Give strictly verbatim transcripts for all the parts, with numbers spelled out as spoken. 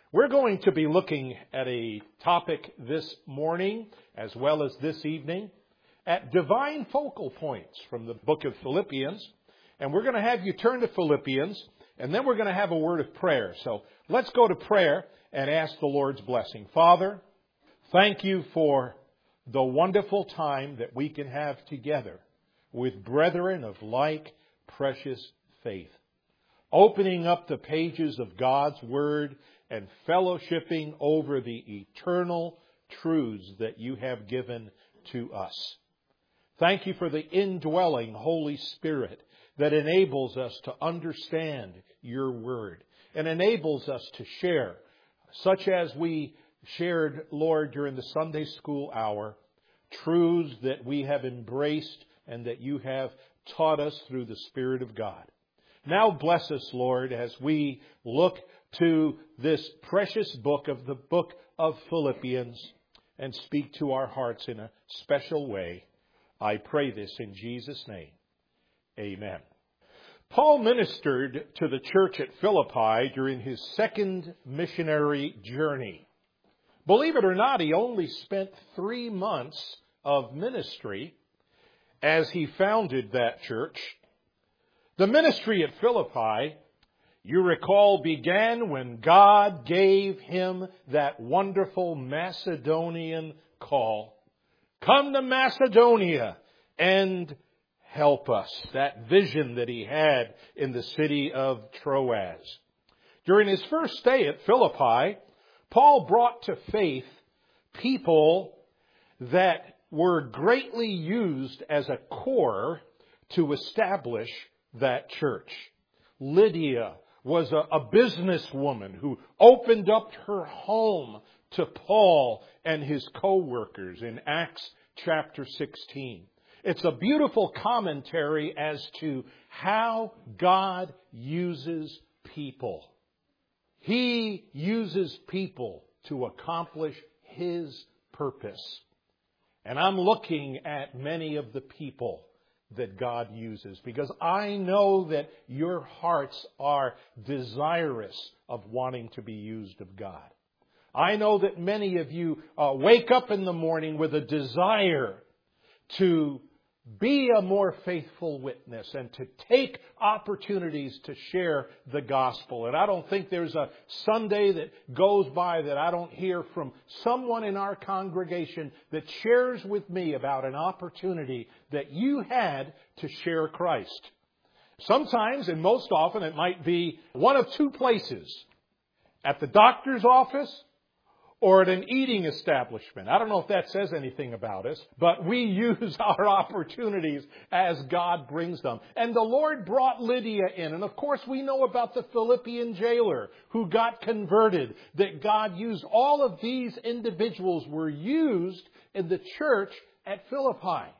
We're going to be looking at a topic this morning, as well as this evening, at divine focal points from the book of Philippians. And we're going to have you turn to Philippians, and then we're going to have a word of prayer. So let's go to prayer and ask the Lord's blessing. Father, thank you for the wonderful time that we can have together with brethren of like precious faith, opening up the pages of God's Word and fellowshipping over the eternal truths that you have given to us. Thank you for the indwelling Holy Spirit that enables us to understand your Word and enables us to share, such as we shared, Lord, during the Sunday school hour, truths that we have embraced and that you have taught us through the Spirit of God. Now bless us, Lord, as we look to this precious book of the book of Philippians and speak to our hearts in a special way. I pray this in Jesus' name. Amen. Paul ministered to the church at Philippi during his second missionary journey. Believe it or not, he only spent three months of ministry as he founded that church. The ministry at Philippi, you recall, began when God gave him that wonderful Macedonian call. Come to Macedonia and help us. That vision that he had in the city of Troas. During his first stay at Philippi, Paul brought to faith people that were greatly used as a core to establish that church. Lydia was a, a businesswoman who opened up her home to Paul and his co-workers in Acts chapter sixteen. It's a beautiful commentary as to how God uses people. He uses people to accomplish His purpose. And I'm looking at many of the people that God uses because I know that your hearts are desirous of wanting to be used of God. I know that many of you uh, wake up in the morning with a desire to be a more faithful witness and to take opportunities to share the gospel. And I don't think there's a Sunday that goes by that I don't hear from someone in our congregation that shares with me about an opportunity that you had to share Christ. Sometimes, and most often, it might be one of two places. At the doctor's office or at an eating establishment. I don't know if that says anything about us, but we use our opportunities as God brings them. And the Lord brought Lydia in. And of course, we know about the Philippian jailer who got converted, that God used. All of these individuals were used in the church at Philippi.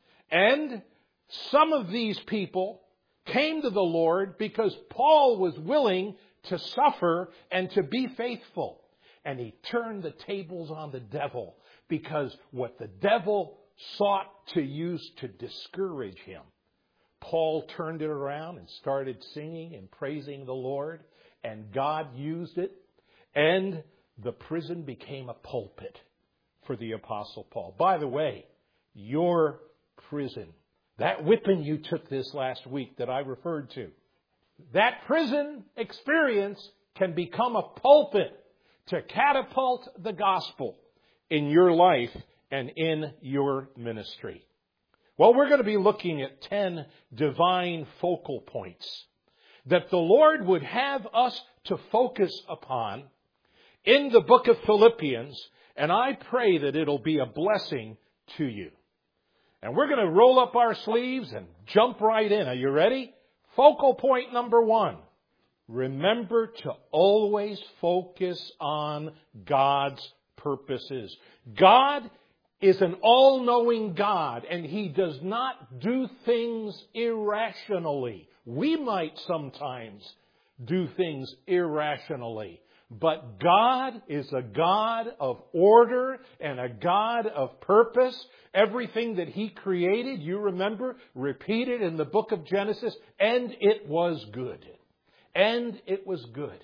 And some of these people came to the Lord because Paul was willing to suffer and to be faithful. And he turned the tables on the devil because what the devil sought to use to discourage him, Paul turned it around and started singing and praising the Lord, and God used it, and the prison became a pulpit for the Apostle Paul. By the way, your prison, that whipping you took this last week that I referred to, that prison experience can become a pulpit to catapult the gospel in your life and in your ministry. Well, we're going to be looking at ten divine focal points that the Lord would have us to focus upon in the book of Philippians, and I pray that it'll be a blessing to you. And we're going to roll up our sleeves and jump right in. Are you ready? Focal point number one. Remember to always focus on God's purposes. God is an all-knowing God, and He does not do things irrationally. We might sometimes do things irrationally, but God is a God of order and a God of purpose. Everything that He created, you remember, repeated in the book of Genesis, and it was good. And it was good.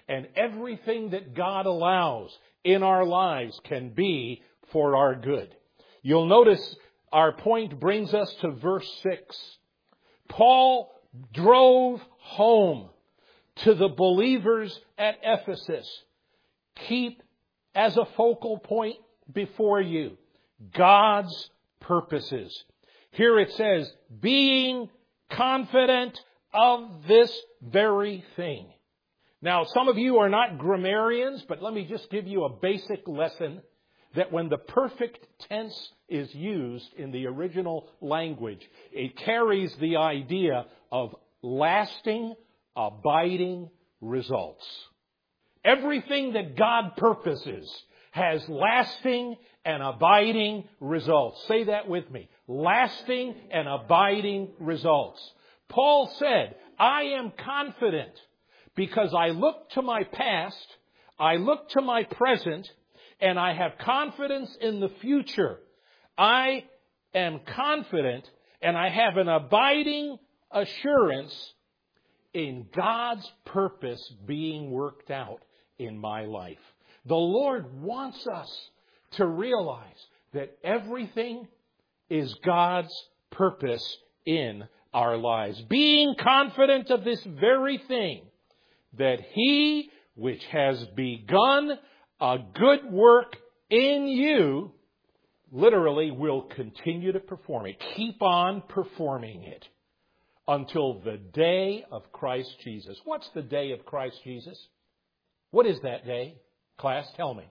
And everything that God allows in our lives can be for our good. You'll notice our point brings us to verse six. Paul drove home to the believers at Ephesus. Keep as a focal point before you God's purposes. Here it says, being confident of this very thing. Now, some of you are not grammarians, but let me just give you a basic lesson that when the perfect tense is used in the original language, it carries the idea of lasting, abiding results. Everything that God purposes has lasting and abiding results. Say that with me. Lasting and abiding results. Paul said, I am confident because I look to my past, I look to my present, and I have confidence in the future. I am confident and I have an abiding assurance in God's purpose being worked out in my life. The Lord wants us to realize that everything is God's purpose in our lives. Being confident of this very thing, that He which has begun a good work in you, literally will continue to perform it. Keep on performing it until the day of Christ Jesus. What's the day of Christ Jesus? What is that day? Class, tell me.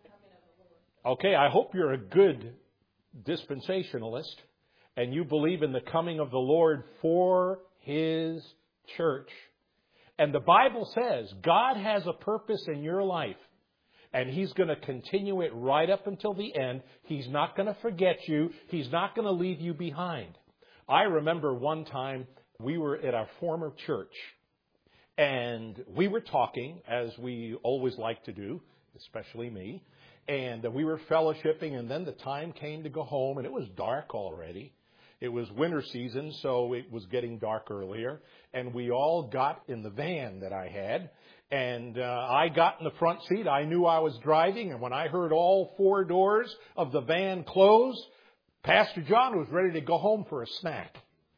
Okay, I hope you're a good dispensationalist and you believe in the coming of the Lord for His church. And the Bible says God has a purpose in your life. And He's going to continue it right up until the end. He's not going to forget you. He's not going to leave you behind. I remember one time we were at our former church. And we were talking, as we always like to do, especially me. And we were fellowshipping, and then the time came to go home, and it was dark already. It was winter season, so it was getting dark earlier. And we all got in the van that I had. And uh, I got in the front seat. I knew I was driving. And when I heard all four doors of the van close, Pastor John was ready to go home for a snack.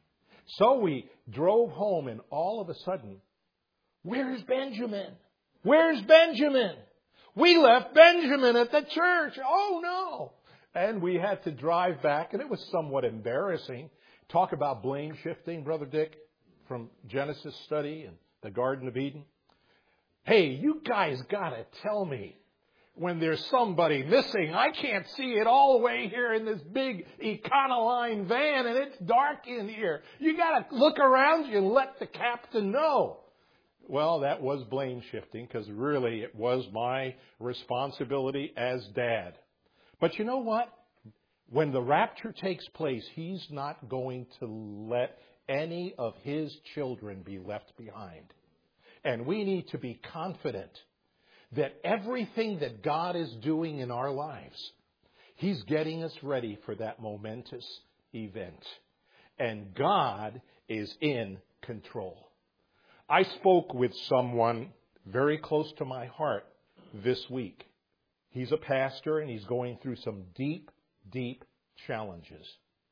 So we drove home, and all of a sudden, where's Benjamin? Where's Benjamin? We left Benjamin at the church. Oh, no. And we had to drive back, and it was somewhat embarrassing. Talk about blame shifting, Brother Dick, from Genesis study and the Garden of Eden. Hey, you guys got to tell me when there's somebody missing. I can't see it all the way here in this big Econoline van, and it's dark in here. You got to look around you and let the captain know. Well, that was blame shifting because really it was my responsibility as dad. But you know what? When the rapture takes place, He's not going to let any of His children be left behind. And we need to be confident that everything that God is doing in our lives, He's getting us ready for that momentous event. And God is in control. I spoke with someone very close to my heart this week. He's a pastor and he's going through some deep, deep challenges.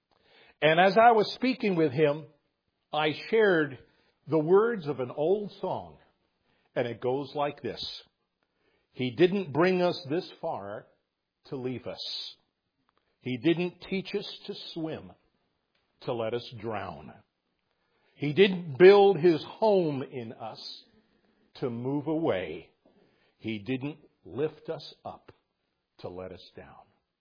And as I was speaking with him, I shared the words of an old song. And it goes like this. He didn't bring us this far to leave us. He didn't teach us to swim to let us drown. He didn't build His home in us to move away. He didn't lift us up to let us down.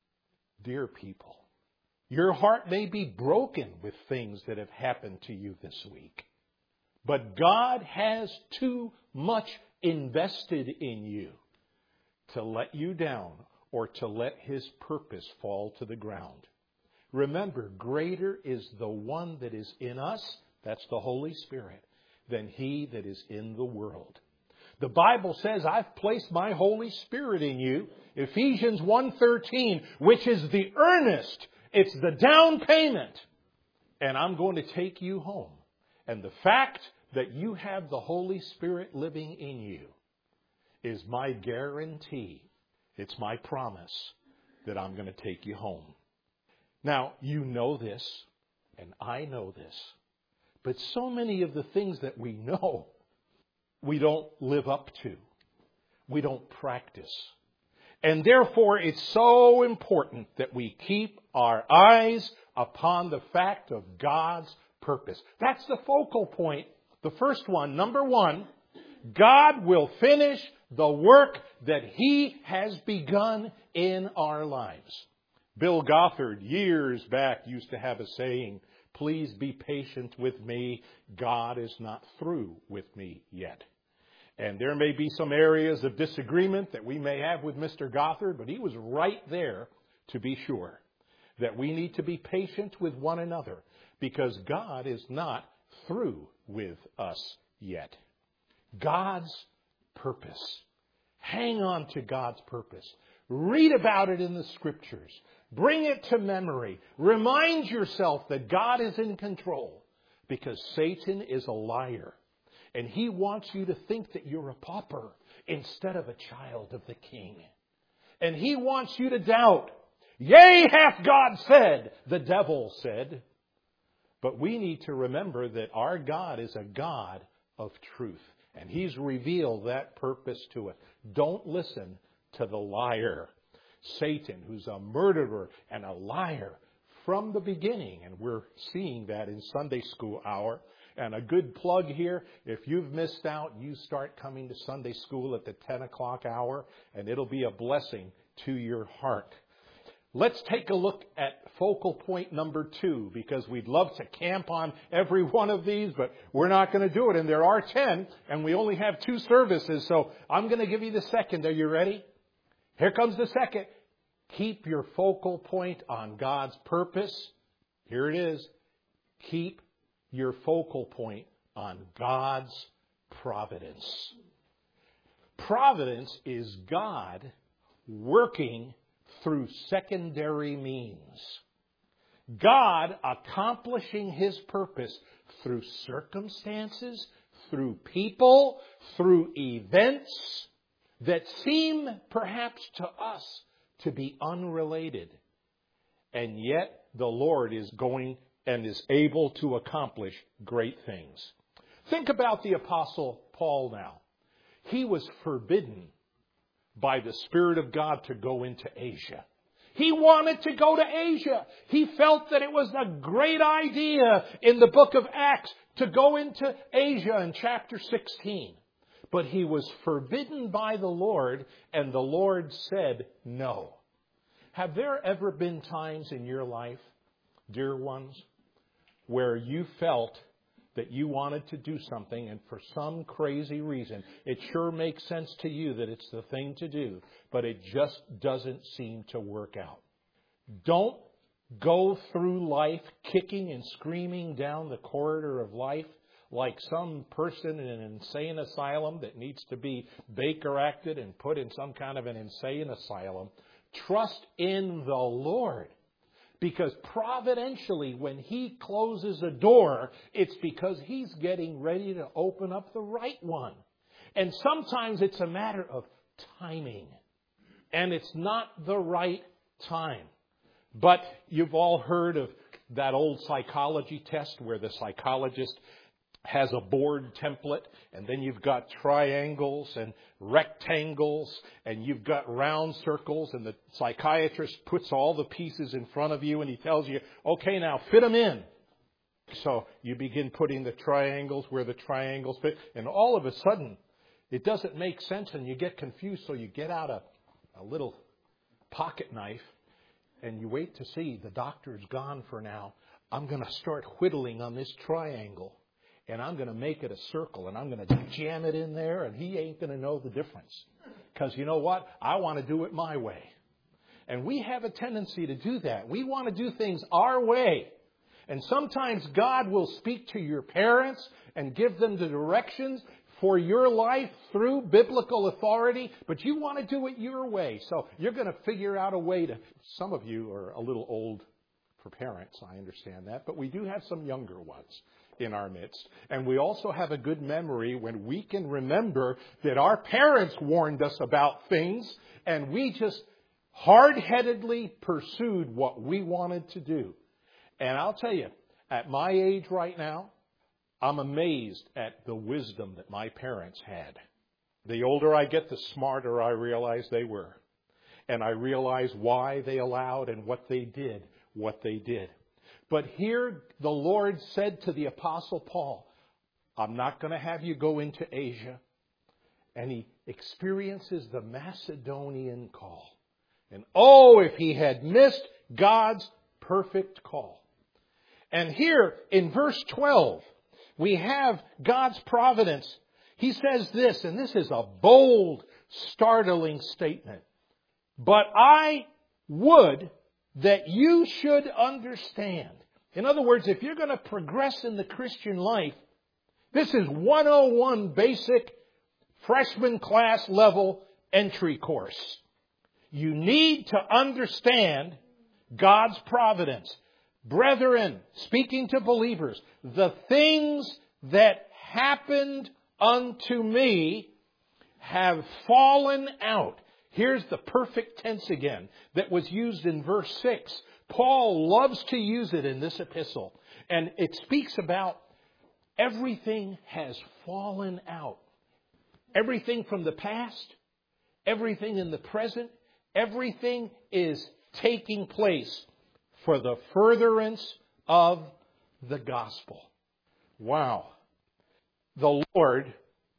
Dear people, your heart may be broken with things that have happened to you this week. But God has too much invested in you to let you down or to let His purpose fall to the ground. Remember, greater is the one that is in us, that's the Holy Spirit, than he that is in the world. The Bible says, I've placed my Holy Spirit in you, Ephesians one thirteen, which is the earnest, it's the down payment. And I'm going to take you home. And the fact that you have the Holy Spirit living in you is my guarantee. It's my promise that I'm going to take you home. Now, you know this, and I know this, but so many of the things that we know, we don't live up to. We don't practice. And therefore, it's so important that we keep our eyes upon the fact of God's purpose. That's the focal point. The first one, number one, God will finish the work that He has begun in our lives. Bill Gothard, years back, used to have a saying, "Please be patient with me. God is not through with me yet." And there may be some areas of disagreement that we may have with Mister Gothard, but he was right there to be sure that we need to be patient with one another because God is not through with us yet. God's purpose. Hang on to God's purpose. Read about it in the Scriptures. Bring it to memory. Remind yourself that God is in control because Satan is a liar. And he wants you to think that you're a pauper instead of a child of the King. And he wants you to doubt. Yea, hath God said, the devil said. But we need to remember that our God is a God of truth. And He's revealed that purpose to us. Don't listen to the liar, Satan, who's a murderer and a liar from the beginning. And we're seeing that in Sunday school hour. And a good plug here, if you've missed out, you start coming to Sunday school at the ten o'clock hour, and it'll be a blessing to your heart. Let's take a look at focal point number two, because we'd love to camp on every one of these, but we're not going to do it. And there are ten, and we only have two services, so I'm going to give you the second. Are you ready? Here comes the second. Keep your focal point on God's purpose. Here it is. Keep your focal point on God's providence. Providence is God working through secondary means. God accomplishing His purpose through circumstances, through people, through events that seem perhaps to us to be unrelated. And yet the Lord is going and is able to accomplish great things. Think about the Apostle Paul now. He was forbidden by the Spirit of God to go into Asia. He wanted to go to Asia. He felt that it was a great idea in the book of Acts to go into Asia in chapter sixteen. But he was forbidden by the Lord, and the Lord said no. Have there ever been times in your life, dear ones, where you felt that you wanted to do something and for some crazy reason, it sure makes sense to you that it's the thing to do, but it just doesn't seem to work out? Don't go through life kicking and screaming down the corridor of life like some person in an insane asylum that needs to be Baker acted and put in some kind of an insane asylum. Trust in the Lord. Because providentially, when He closes a door, it's because He's getting ready to open up the right one. And sometimes it's a matter of timing. And it's not the right time. But you've all heard of that old psychology test where the psychologist has a board template, and then you've got triangles and rectangles, and you've got round circles, and the psychiatrist puts all the pieces in front of you, and he tells you, okay, now fit them in. So you begin putting the triangles where the triangles fit, and all of a sudden, it doesn't make sense, and you get confused, so you get out a, a little pocket knife, and you wait to see the doctor's gone for now. I'm going to start whittling on this triangle. And I'm going to make it a circle, and I'm going to jam it in there, and he ain't going to know the difference. Because you know what? I want to do it my way. And we have a tendency to do that. We want to do things our way. And sometimes God will speak to your parents and give them the directions for your life through biblical authority, but you want to do it your way. So you're going to figure out a way to... Some of you are a little old for parents, I understand that, but we do have some younger ones. in our midst. And we also have a good memory when we can remember that our parents warned us about things and we just hard-headedly pursued what we wanted to do. And I'll tell you, at my age right now, I'm amazed at the wisdom that my parents had. The older I get, the smarter I realize they were. And I realize why they allowed and what they did, what they did. But here the Lord said to the Apostle Paul, I'm not going to have you go into Asia. And he experiences the Macedonian call. And oh, if he had missed God's perfect call. And here in verse twelve, we have God's providence. He says this, and this is a bold, startling statement. But I would that you should understand. In other words, if you're going to progress in the Christian life, this is one oh one basic freshman class level entry course. You need to understand God's providence. Brethren, speaking to believers, the things that happened unto me have fallen out. Here's the perfect tense again that was used in verse six. Paul loves to use it in this epistle. And it speaks about everything has fallen out. Everything from the past, everything in the present, everything is taking place for the furtherance of the gospel. Wow. The Lord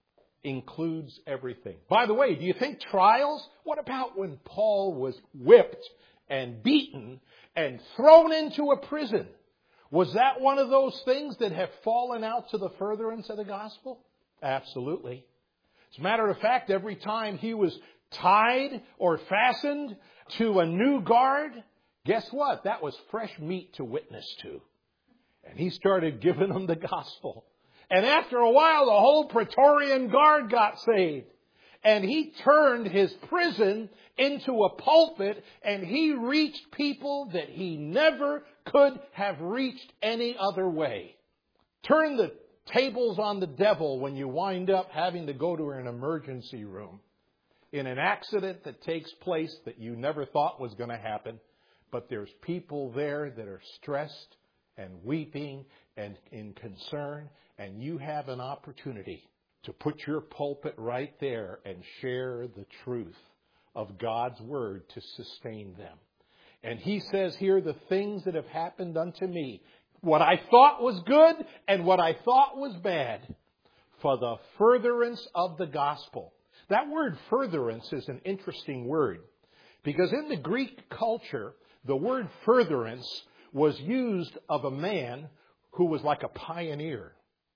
includes everything. By the way, do you think trials? What about when Paul was whipped and beaten and thrown into a prison? Was that one of those things that have fallen out to the furtherance of the gospel? Absolutely. As a matter of fact, every time he was tied or fastened to a new guard, guess what? That was fresh meat to witness to. And he started giving them the gospel. And after a while, the whole Praetorian Guard got saved. And he turned his prison into a pulpit, and he reached people that he never could have reached any other way. Turn the tables on the devil when you wind up having to go to an emergency room in an accident that takes place that you never thought was going to happen. But there's people there that are stressed and weeping and in concern. And you have an opportunity to put your pulpit right there and share the truth of God's word to sustain them. And he says here, the things that have happened unto me, what I thought was good and what I thought was bad, for the furtherance of the gospel. That word furtherance is an interesting word, because in the Greek culture, the word furtherance was used of a man who was like a pioneer.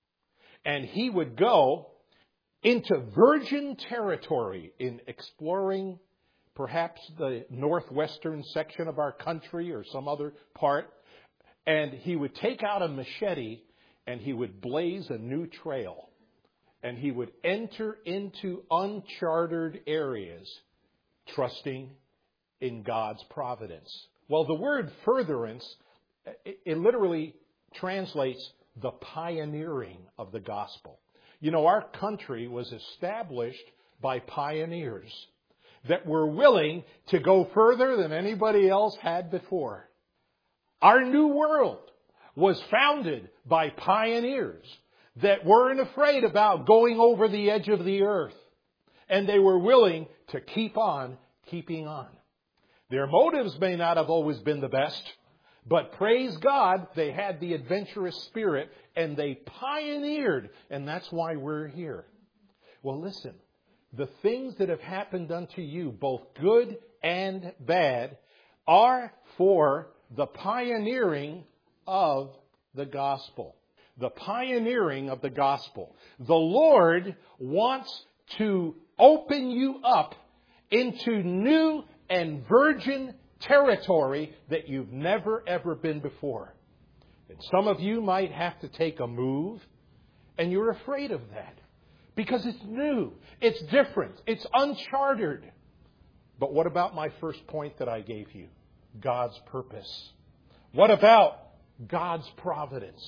And he would go into virgin territory in exploring perhaps the northwestern section of our country or some other part. And he would take out a machete and he would blaze a new trail. And he would enter into uncharted areas, trusting in God's providence. Well, the word furtherance, it literally translates the pioneering of the gospel. You know, our country was established by pioneers that were willing to go further than anybody else had before. Our new world was founded by pioneers that weren't afraid about going over the edge of the earth. And they were willing to keep on keeping on. Their motives may not have always been the best, but praise God, they had the adventurous spirit and they pioneered. And that's why we're here. Well, listen, the things that have happened unto you, both good and bad, are for the pioneering of the gospel. The pioneering of the gospel. The Lord wants to open you up into new and virgin territory that you've never ever been before. And some of you might have to take a move, and you're afraid of that because it's new, it's different, it's uncharted. But what about my first point that I gave you? God's purpose. What about God's providence?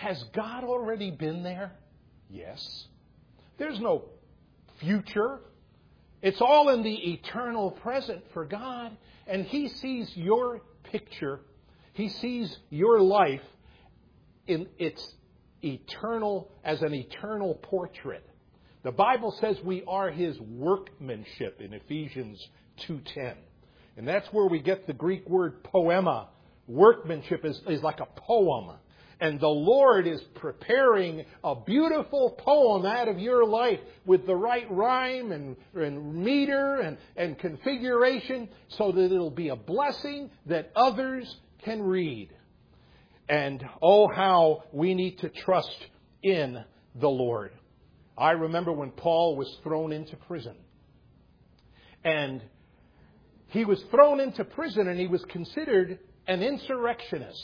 Has God already been there? Yes. There's no future. It's all in the eternal present for God. And He sees your picture. He sees your life in its eternal, as an eternal portrait. The Bible says we are His workmanship in Ephesians two ten. And that's where we get the Greek word poema. Workmanship is, is like a poem. And the Lord is preparing a beautiful poem out of your life with the right rhyme and, and meter and, and configuration so that it'll be a blessing that others can read. And oh, how we need to trust in the Lord. I remember when Paul was thrown into prison. And he was thrown into prison and he was considered an insurrectionist.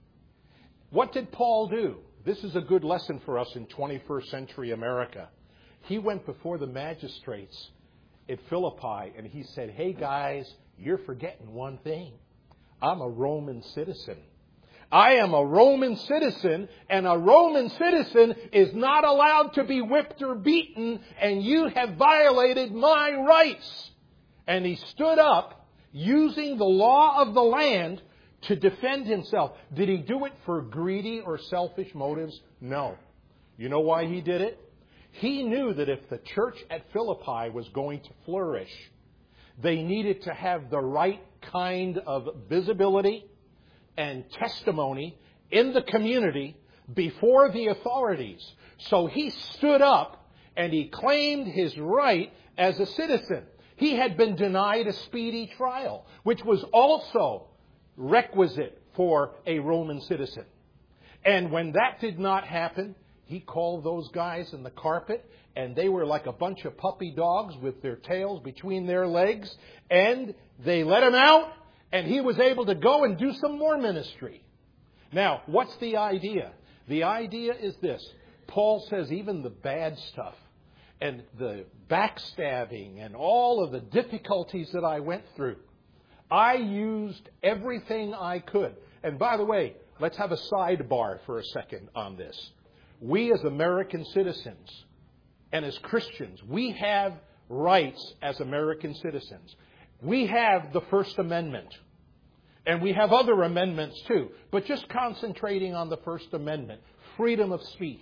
What did Paul do? This is a good lesson for us in twenty-first century America. He went before the magistrates at Philippi and he said, "Hey guys, you're forgetting one thing. I'm a Roman citizen. I am a Roman citizen, and a Roman citizen is not allowed to be whipped or beaten, and you have violated my rights." And he stood up using the law of the land to defend himself. Did he do it for greedy or selfish motives? No. You know why he did it? He knew that if the church at Philippi was going to flourish, they needed to have the right kind of visibility and testimony in the community before the authorities. So he stood up and he claimed his right as a citizen. He had been denied a speedy trial, which was also requisite for a Roman citizen. And when that did not happen, he called those guys in the carpet, and they were like a bunch of puppy dogs with their tails between their legs, and they let him out, and he was able to go and do some more ministry. Now, what's the idea? The idea is this. Paul says even the bad stuff and the backstabbing and all of the difficulties that I went through, I used everything I could. And by the way, let's have a sidebar for a second on this. We as American citizens and as Christians, we have rights as American citizens. We have the First Amendment. And we have other amendments too. But just concentrating on the First Amendment, freedom of speech.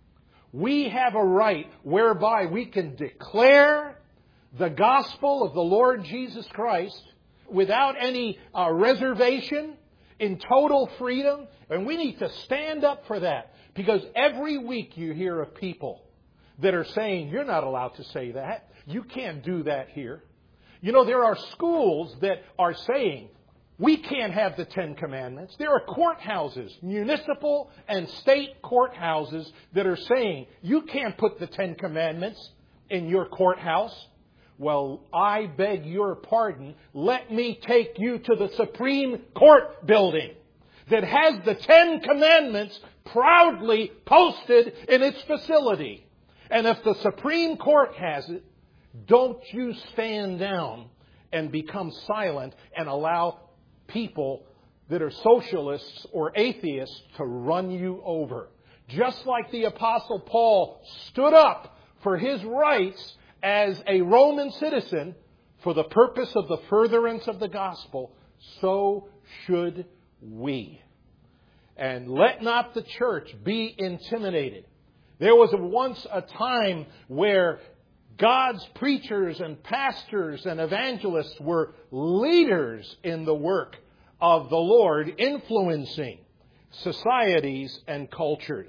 We have a right whereby we can declare the gospel of the Lord Jesus Christ without any uh, reservation, in total freedom. And we need to stand up for that. Because every week you hear of people that are saying, "You're not allowed to say that. You can't do that here." You know, there are schools that are saying, "We can't have the Ten Commandments." There are courthouses, municipal and state courthouses that are saying, "You can't put the Ten Commandments in your courthouse." Well, I beg your pardon. Let me take you to the Supreme Court building that has the Ten Commandments proudly posted in its facility. And if the Supreme Court has it, don't you stand down and become silent and allow people that are socialists or atheists to run you over. Just like the Apostle Paul stood up for his rights as a Roman citizen for the purpose of the furtherance of the gospel, so should we. And let not the church be intimidated. There was once a time where God's preachers and pastors and evangelists were leaders in the work of the Lord, influencing societies and cultures.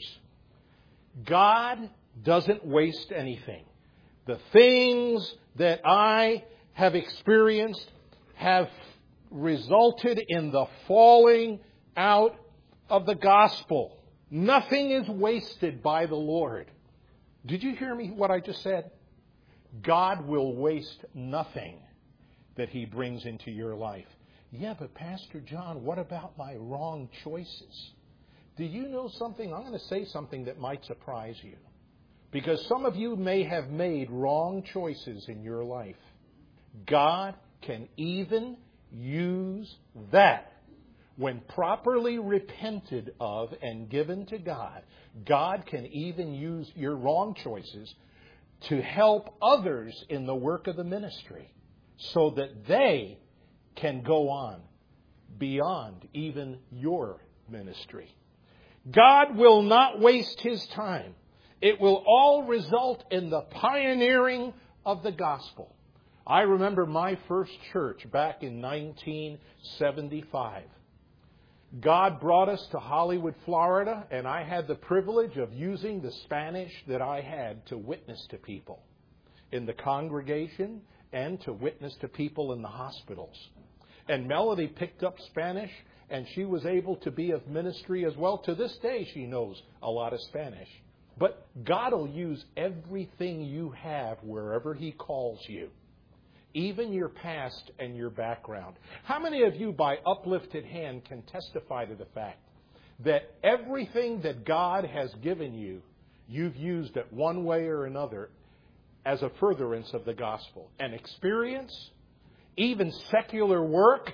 God doesn't waste anything. The things that I have experienced have resulted in the falling out of the gospel. Nothing is wasted by the Lord. Did you hear me what I just said? God will waste nothing that He brings into your life. Yeah, but Pastor John, what about my wrong choices? Do you know something? I'm going to say something that might surprise you. Because some of you may have made wrong choices in your life. God can even use that when properly repented of and given to God, God can even use your wrong choices to help others in the work of the ministry so that they can go on beyond even your ministry. God will not waste His time. It will all result in the pioneering of the gospel. I remember my first church back in nineteen seventy-five. God brought us to Hollywood, Florida, and I had the privilege of using the Spanish that I had to witness to people in the congregation and to witness to people in the hospitals. And Melody picked up Spanish, and she was able to be of ministry as well. To this day, she knows a lot of Spanish. But God will use everything you have wherever He calls you, even your past and your background. How many of you, by uplifted hand, can testify to the fact that everything that God has given you, you've used it one way or another as a furtherance of the gospel? An experience, even secular work.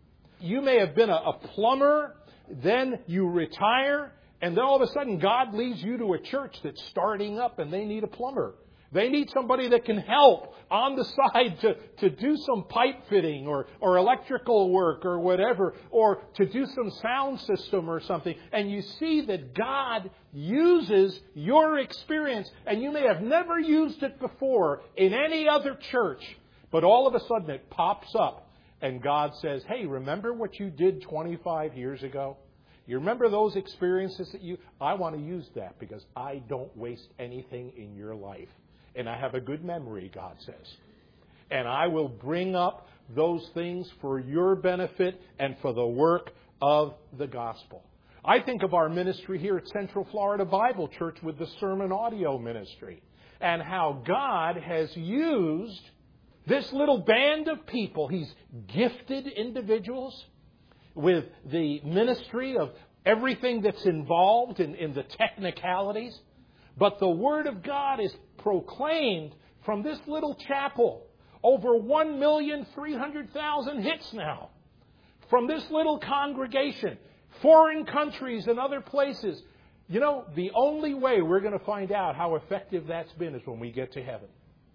You may have been a, a plumber, then you retire, and then all of a sudden God leads you to a church that's starting up and they need a plumber. They need somebody that can help on the side to, to do some pipe fitting or, or electrical work or whatever, or to do some sound system or something. And you see that God uses your experience, and you may have never used it before in any other church, but all of a sudden it pops up and God says, hey, remember what you did twenty-five years ago? You remember those experiences that you... I want to use that because I don't waste anything in your life. And I have a good memory, God says. And I will bring up those things for your benefit and for the work of the gospel. I think of our ministry here at Central Florida Bible Church with the sermon audio ministry, and how God has used this little band of people. He's gifted individuals with the ministry of everything that's involved in, in the technicalities. But the Word of God is proclaimed from this little chapel. Over one million three hundred thousand hits now. From this little congregation. Foreign countries and other places. You know, the only way we're going to find out how effective that's been is when we get to heaven.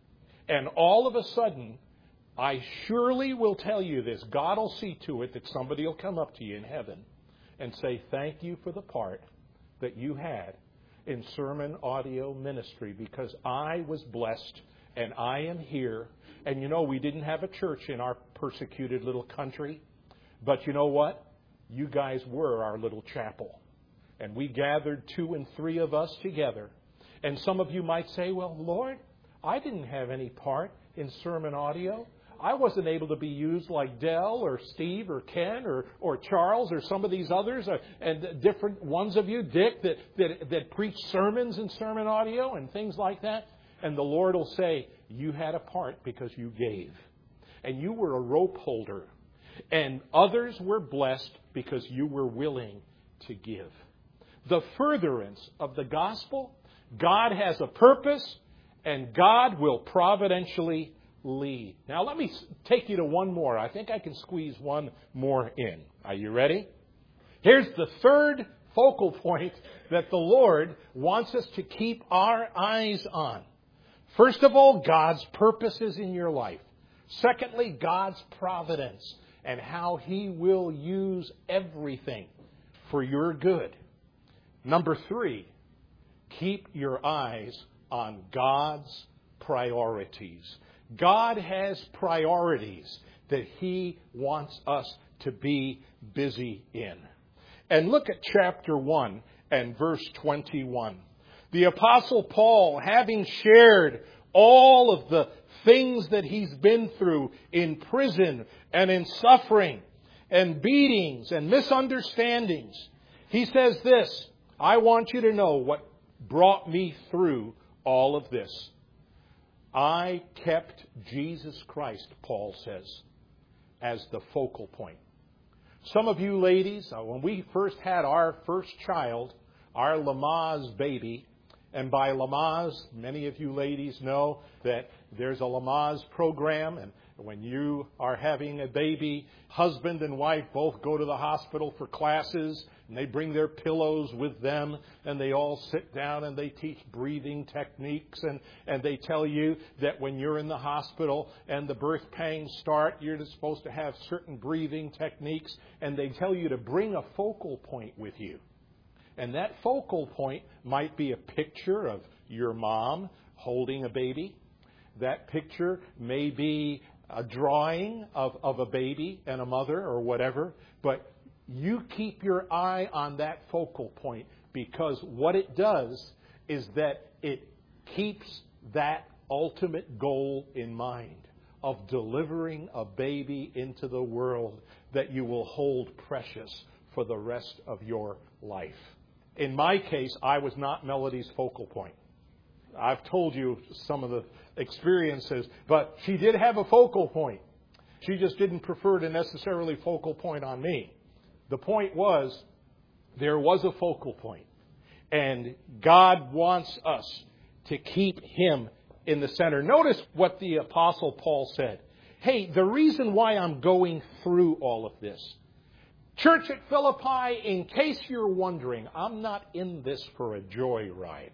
And all of a sudden, I surely will tell you this. God will see to it that somebody will come up to you in heaven and say, thank you for the part that you had in sermon audio ministry, because I was blessed and I am here. And you know, we didn't have a church in our persecuted little country. But you know what? You guys were our little chapel. And we gathered two and three of us together. And some of you might say, well, Lord, I didn't have any part in sermon audio. I wasn't able to be used like Dell or Steve or Ken or, or Charles or some of these others, uh, and different ones of you, Dick, that, that, that preach sermons in sermon audio and things like that. And the Lord will say, you had a part because you gave. And you were a rope holder. And others were blessed because you were willing to give. The furtherance of the gospel, God has a purpose, and God will providentially lead. Now let me take you to one more. I think I can squeeze one more in. Are you ready? Here's the third focal point that the Lord wants us to keep our eyes on. First of all, God's purposes in your life. Secondly, God's providence and how He will use everything for your good. Number three, keep your eyes on God's priorities. God has priorities that He wants us to be busy in. And look at chapter one and verse twenty-one. The Apostle Paul, having shared all of the things that he's been through in prison and in suffering and beatings and misunderstandings, he says this, I want you to know what brought me through all of this. I kept Jesus Christ, Paul says, as the focal point. Some of you ladies, when we first had our first child, our Lamaze baby, and by Lamaze, many of you ladies know that there's a Lamaze program, and, When you are having a baby, husband and wife both go to the hospital for classes, and they bring their pillows with them, and they all sit down and they teach breathing techniques, and, and they tell you that when you're in the hospital and the birth pangs start, you're supposed to have certain breathing techniques, and they tell you to bring a focal point with you. And that focal point might be a picture of your mom holding a baby. That picture may be a drawing of, of a baby and a mother or whatever, but you keep your eye on that focal point, because what it does is that it keeps that ultimate goal in mind of delivering a baby into the world that you will hold precious for the rest of your life. In my case, I was not Melody's focal point. I've told you some of the experiences, but she did have a focal point. She just didn't prefer to necessarily focal point on me. The point was, there was a focal point, and God wants us to keep Him in the center. Notice what the Apostle Paul said. Hey, the reason why I'm going through all of this, Church at Philippi, in case you're wondering, I'm not in this for a joyride.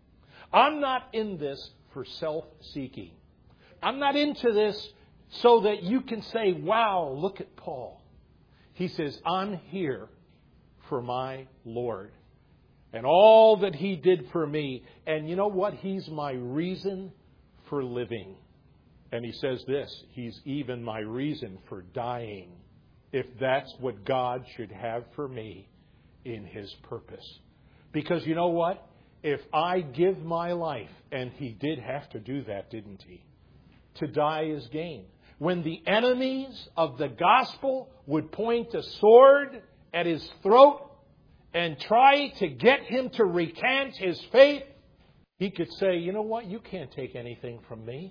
I'm not in this for self-seeking. I'm not into this so that you can say, wow, look at Paul. He says, I'm here for my Lord and all that He did for me. And you know what? He's my reason for living. And he says this, He's even my reason for dying, if that's what God should have for me in His purpose. Because you know what? If I give my life, and He did have to do that, didn't He? To die is gain. When the enemies of the gospel would point a sword at His throat and try to get Him to recant His faith, He could say, you know what? You can't take anything from me.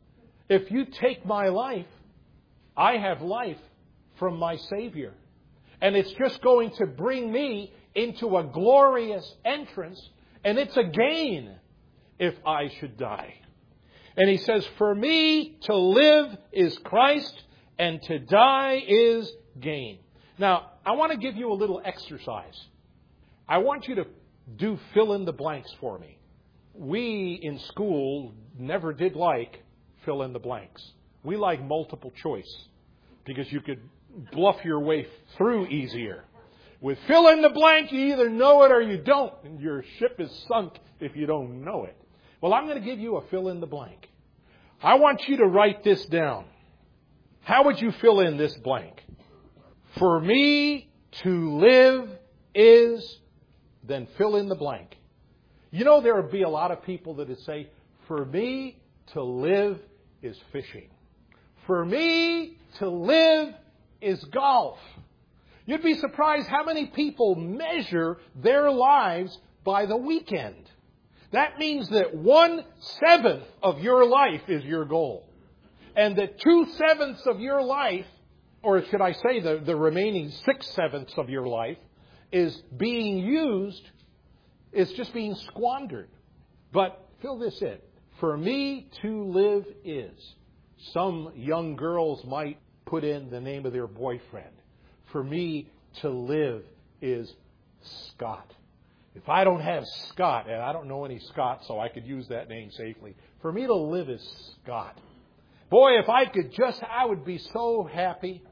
If you take my life, I have life from my Savior. And it's just going to bring me into a glorious entrance, and it's a gain if I should die. And he says, for me to live is Christ, and to die is gain. Now, I want to give you a little exercise. I want you to do fill in the blanks for me. We in school never did like fill in the blanks. We like multiple choice because you could bluff your way through easier. With fill in the blank, you either know it or you don't, and your ship is sunk if you don't know it. Well, I'm going to give you a fill in the blank. I want you to write this down. How would you fill in this blank? For me to live is, then fill in the blank. You know, there would be a lot of people that would say, for me to live is fishing. For me to live is golf. You'd be surprised how many people measure their lives by the weekend. That means that one-seventh of your life is your goal. And that two-sevenths of your life, or should I say the, the remaining six-sevenths of your life, is being used, is just being squandered. But fill this in. For me to live is. Some young girls might put in the name of their boyfriend. For me to live is Scott. If I don't have Scott, and I don't know any Scott, so I could use that name safely. For me to live is Scott. Boy, if I could just, I would be so happy.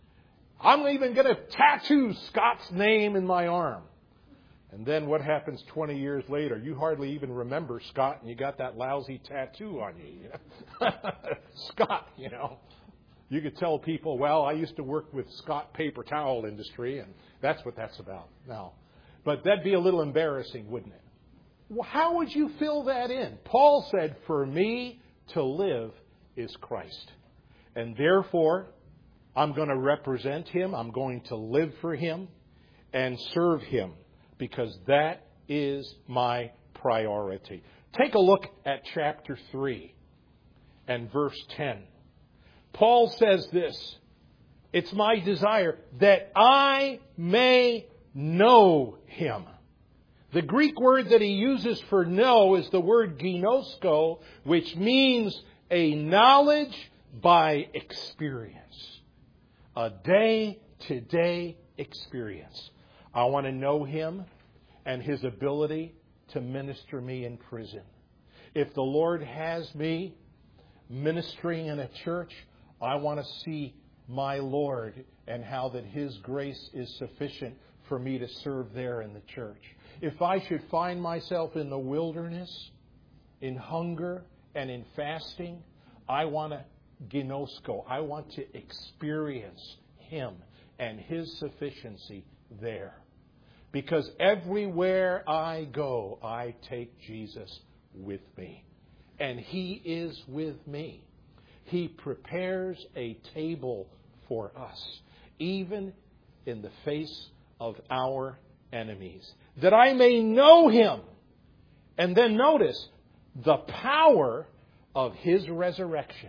I'm even going to tattoo Scott's name in my arm. And then what happens twenty years later? You hardly even remember Scott, and you got that lousy tattoo on you. you know? Scott, you know. You could tell people, well, I used to work with Scott Paper Towel Industry, and that's what that's about now. But that'd be a little embarrassing, wouldn't it? Well, how would you fill that in? Paul said, for me to live is Christ. And therefore, I'm going to represent Him. I'm going to live for Him and serve Him because that is my priority. Take a look at chapter three and verse ten. Paul says this, it's my desire that I may know Him. The Greek word that he uses for know is the word ginosko, which means a knowledge by experience. A day-to-day experience. I want to know Him and His ability to minister me in prison. If the Lord has me ministering in a church, I want to see my Lord and how that His grace is sufficient for me to serve there in the church. If I should find myself in the wilderness, in hunger and in fasting, I want to ginosko. I want to experience Him and His sufficiency there. Because everywhere I go, I take Jesus with me. And He is with me. He prepares a table for us, even in the face of our enemies, that I may know Him. And then notice the power of His resurrection.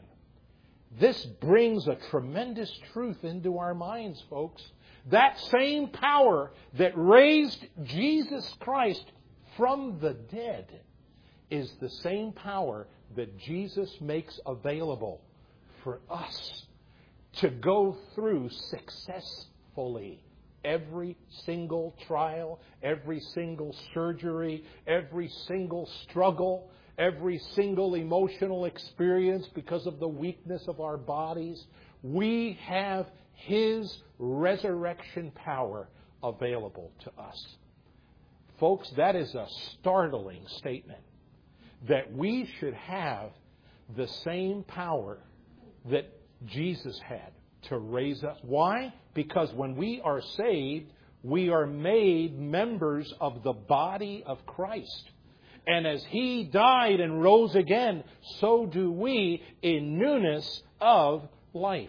This brings a tremendous truth into our minds, folks. That same power that raised Jesus Christ from the dead is the same power that Jesus makes available for us to go through successfully every single trial, every single surgery, every single struggle, every single emotional experience because of the weakness of our bodies. We have His resurrection power available to us. Folks, that is a startling statement. That we should have the same power that Jesus had to raise us. Why? Because when we are saved, we are made members of the body of Christ. And as He died and rose again, so do we in newness of life.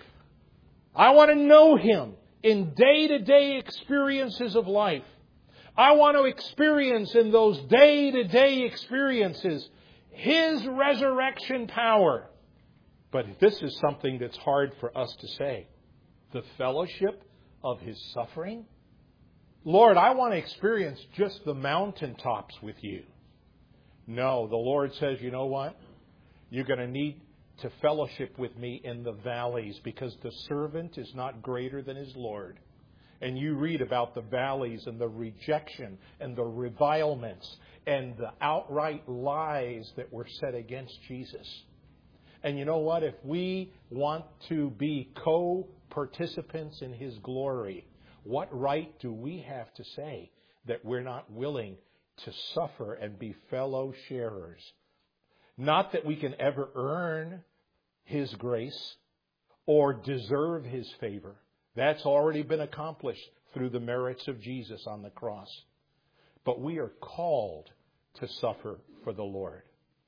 I want to know Him in day-to-day experiences of life. I want to experience in those day-to-day experiences His resurrection power. But this is something that's hard for us to say. The fellowship of His suffering. Lord, I want to experience just the mountaintops with You. No, the Lord says, you know what? You're going to need to fellowship with Me in the valleys, because the servant is not greater than his Lord. And you read about the valleys and the rejection and the revilements and the outright lies that were said against Jesus. And you know what? If we want to be co-participants in His glory, what right do we have to say that we're not willing to suffer and be fellow sharers? Not that we can ever earn His grace or deserve His favor. That's already been accomplished through the merits of Jesus on the cross. But we are called to suffer for the Lord.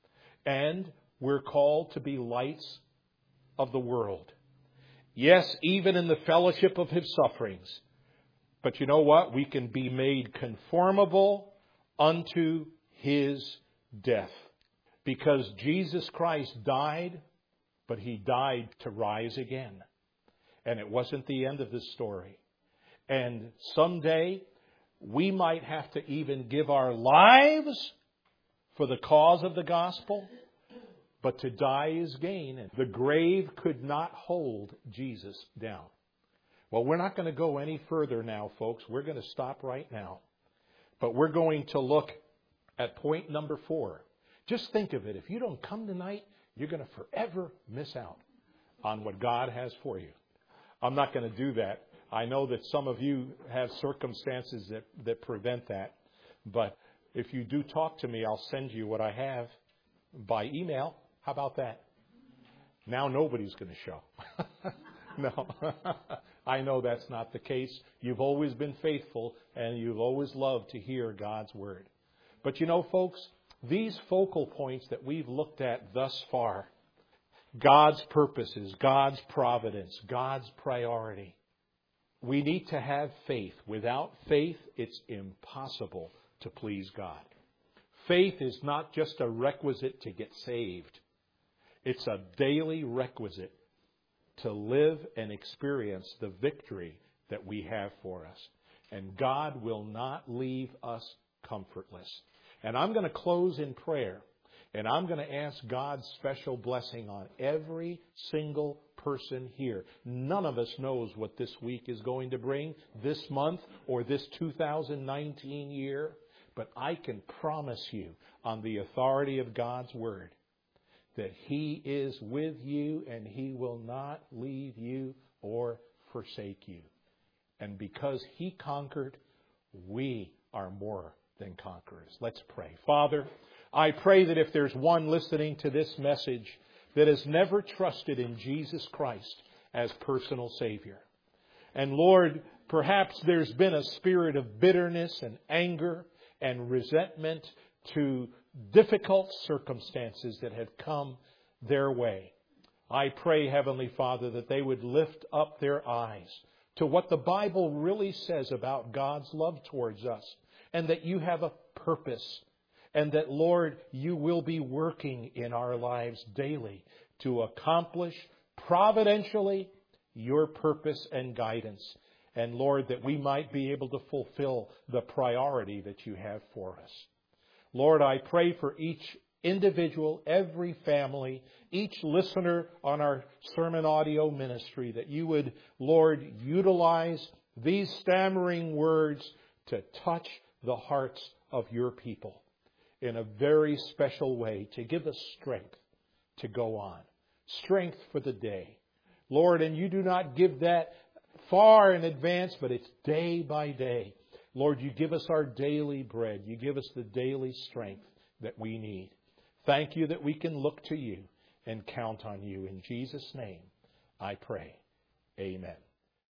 And we're called to be lights of the world. Yes, even in the fellowship of His sufferings. But you know what? We can be made conformable unto His death. Because Jesus Christ died, but He died to rise again. And it wasn't the end of the story. And someday we might have to even give our lives for the cause of the gospel. But to die is gain. And the grave could not hold Jesus down. Well, we're not going to go any further now, folks. We're going to stop right now. But we're going to look at point number four. Just think of it. If you don't come tonight, you're going to forever miss out on what God has for you. I'm not going to do that. I know that some of you have circumstances that, that prevent that. But if you do talk to me, I'll send you what I have by email. How about that? Now nobody's going to show. No, I know that's not the case. You've always been faithful, and you've always loved to hear God's Word. But you know, folks, these focal points that we've looked at thus far, God's purposes, God's providence, God's priority, we need to have faith. Without faith, it's impossible to please God. Faith is not just a requisite to get saved. It's a daily requisite to live and experience the victory that we have for us. And God will not leave us comfortless. And I'm going to close in prayer. And I'm going to ask God's special blessing on every single person here. None of us knows what this week is going to bring, this month, or this two thousand nineteen year. But I can promise you, on the authority of God's Word, that He is with you and He will not leave you or forsake you. And because He conquered, we are more than conquerors. Let's pray. Father, I pray that if there's one listening to this message that has never trusted in Jesus Christ as personal Savior, and Lord, perhaps there's been a spirit of bitterness and anger and resentment to difficult circumstances that have come their way, I pray, Heavenly Father, that they would lift up their eyes to what the Bible really says about God's love towards us, and that you have a purpose, and that, Lord, you will be working in our lives daily to accomplish providentially your purpose and guidance. And, Lord, that we might be able to fulfill the priority that you have for us. Lord, I pray for each individual, every family, each listener on our sermon audio ministry, that you would, Lord, utilize these stammering words to touch the hearts of your people in a very special way, to give us strength to go on, strength for the day. Lord, and you do not give that far in advance, but it's day by day. Lord, you give us our daily bread. You give us the daily strength that we need. Thank you that we can look to you and count on you. In Jesus' name, I pray. Amen.